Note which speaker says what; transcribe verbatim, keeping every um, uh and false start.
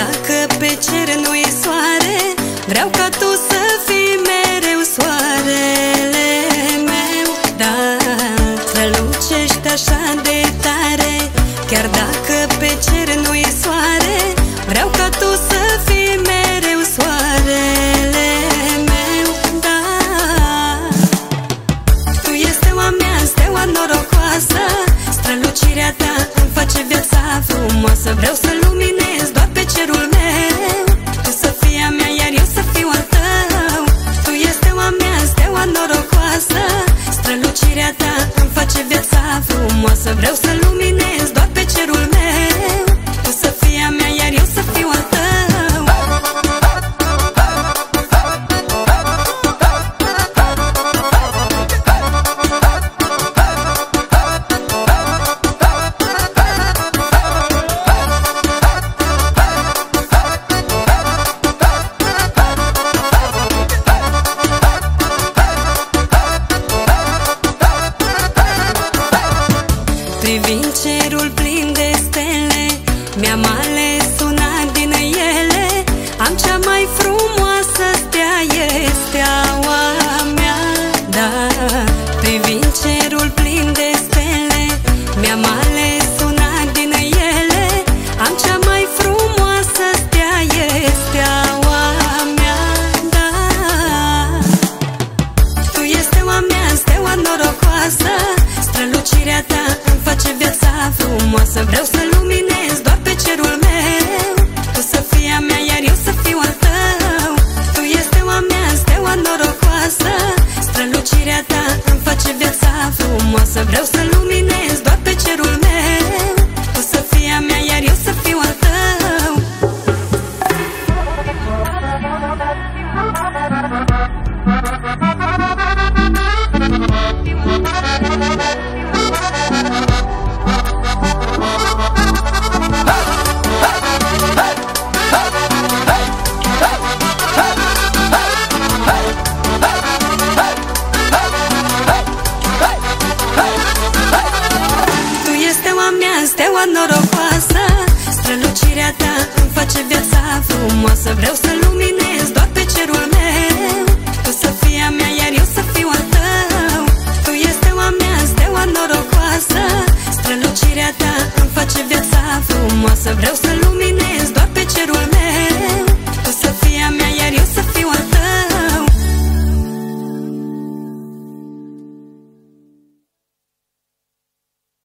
Speaker 1: dacă pe cer nu e soare, vreau ca tu să fii mereu soarele meu. Da, strălucești așa de tare, chiar dacă pe cer nu e soare, vreau ca tu să fii mereu soarele meu. Da, tu ești steaua mea, steaua norocoasă, strălucirea ta îmi face viața frumoasă. Vreau să luminez doar pe cerul meu, tu să fii a mea, iar eu să fiu al tău. Tu ești steaua mea, steaua norocoasă, strălucirea ta îmi face viața frumoasă. Vreau să luminez doar pe cerul meu, tu să fii a mea, iar eu să fiu al tău. Privind cerul plin de stele, mi-am ales una din ele. Am cea mai frumoasă stea, e steaua mea. Da, privind cerul plin de stele, mi-am ales una din ele. Am cea mai frumoasă stea, e steaua mea. Da, tu ești steaua mea, steaua norocoasă, strălucirea ta îmi face viața frumoasă. Vreau să luminez doar pe cerul meu, tu să fii a mea, iar eu să fiu al tău. Tu ești steaua mea, steaua norocoasă, strălucirea ta îmi face viața frumoasă. Vreau să luminez doar pe cerul meu, tu să fii a mea, iar eu să fiu al tău. Steaua norocoasă, strălucirea ta îmi face viața frumoasă. Vreau să luminez doar pe cerul meu, tu să fii a mea, iar eu să fiu al tău. Tu ești steaua mea, steaua norocoasă, strălucirea ta îmi face viața frumoasă. Vreau să luminez